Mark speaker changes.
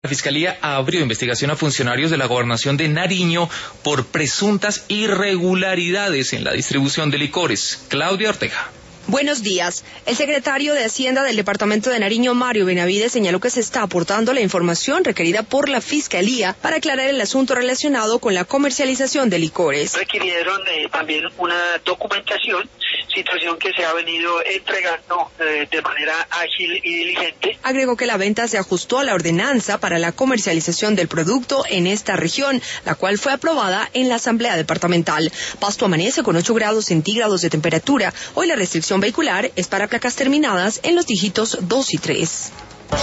Speaker 1: La Fiscalía abrió investigación a funcionarios de la Gobernación de Nariño por presuntas irregularidades en la distribución de licores. Claudia Ortega.
Speaker 2: Buenos días. El secretario de Hacienda del Departamento de Nariño, Mario Benavides, señaló que se está aportando la información requerida por la Fiscalía para aclarar el asunto relacionado con la comercialización de licores.
Speaker 3: Requirieron también una documentación, situación que se ha venido entregando de manera ágil y diligente.
Speaker 2: Agregó que la venta se ajustó a la ordenanza para la comercialización del producto en esta región, la cual fue aprobada en la Asamblea Departamental. Pasto amanece con 8 grados centígrados de temperatura. Hoy la restricción vehicular es para placas terminadas en los dígitos 2 y 3.